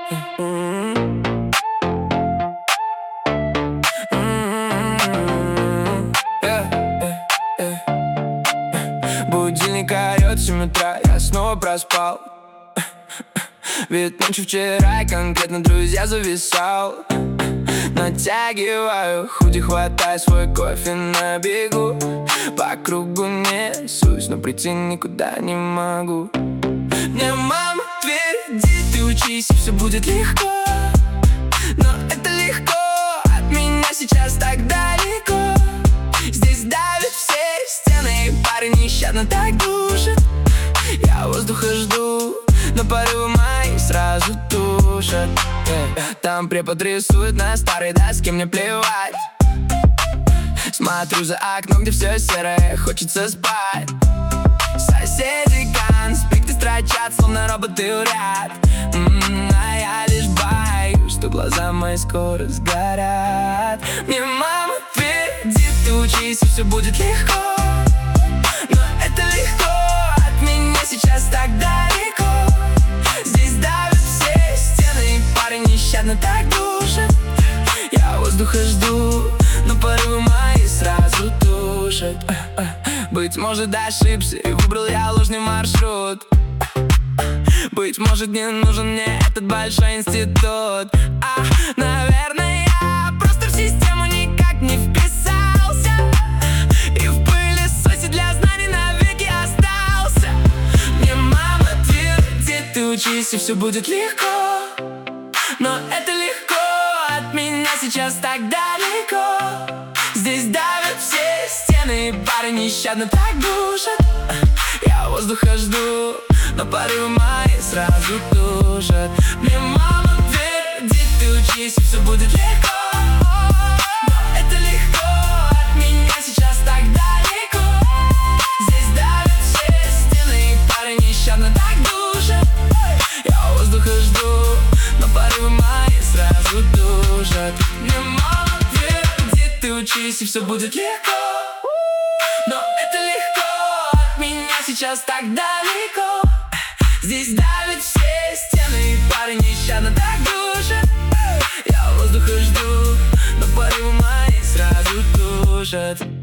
Будильник орёт в 7 утра, я снова проспал. Ведь ночью вчера я конкретно, друзья, зависал. Натягиваю худи, хватаю свой кофе на бегу. По кругу несусь, но прийти никуда не могу. Мне мама твердит: ты учись, и все будет легко. Но это легко от меня сейчас так далеко. Здесь давят все стены, и пары нещадно так душат. Я воздуха жду, но порывы мои сразу тушат. Там препод рисует на старой доске, мне плевать. Смотрю за окном, где все серое, хочется спать. Соседи конспекты строчат, словно роботы уряд. А я лишь боюсь, что глаза мои скоро сгорят. Мне мама твердит: ты учись, и все будет легко. Но это легко от меня сейчас так далеко. Здесь давят все стены, и пары нещадно так душат. Я воздуха жду, но порывы мои сразу тушат. Быть может, ошибся и выбрал я ложный маршрут. Быть может, не нужен мне этот большой институт. Наверное, я просто в систему никак не вписался. И в пылесосе для знаний навеки остался. Мне мама твердит: ты учись, и все будет легко. Но это легко от меня сейчас так далеко. Здесь давят все стены, и пары нещадно так душат. Я воздуха жду, но порывы мои сразу тушат. Мне мама твердит: ты учись, и все будет легко. Но это легко от меня сейчас так далеко. Здесь давят все стены, и пары нещадно так душат. Я воздуха жду, но порывы мои сразу тушат. Мне мама твердит: ты учись, и все будет легко. Но это легко от меня сейчас так далеко. Здесь давят все стены, и пары нещадно так душат. Я воздуха жду, но порывы мои сразу тушат.